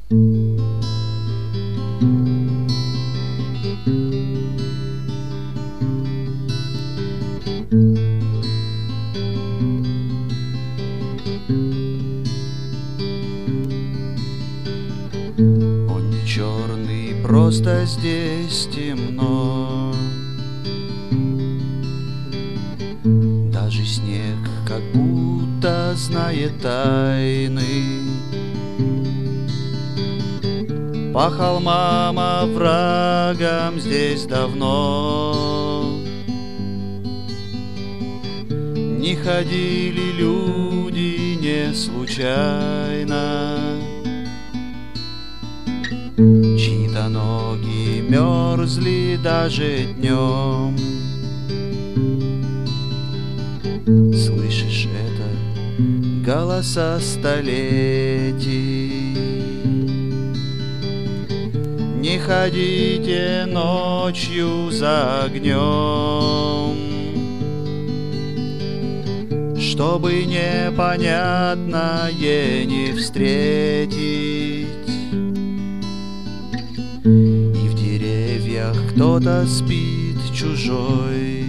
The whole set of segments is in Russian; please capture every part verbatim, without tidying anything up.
Он не черный, просто здесь темно. Даже снег как будто знает тайны. По холмам, оврагам здесь давно не ходили люди не случайно. Чьи-то ноги мерзли даже днем. Слышишь это? Голоса столетий. Не ходите ночью за огнем, чтобы непонятное не встретить. И в деревьях кто-то спит чужой,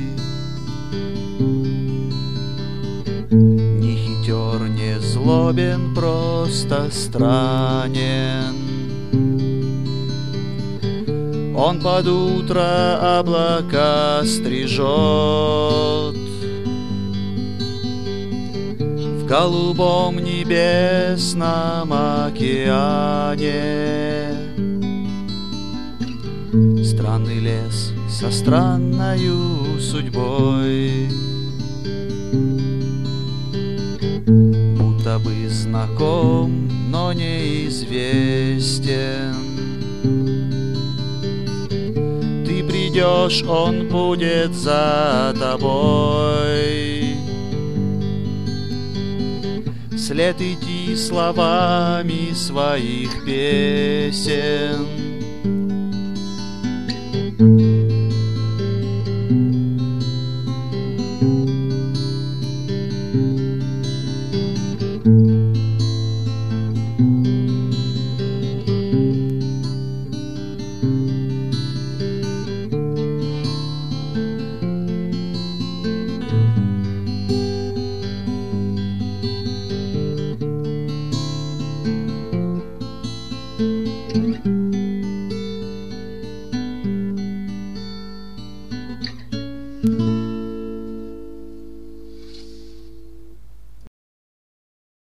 не хитер, не злобен, просто странен. Он под утро облака стрижет в голубом небесном океане. Странный лес со странною судьбой, будто бы знаком, но неизвестен. Ты придешь, он будет за тобой, вслед идти словами своих песен.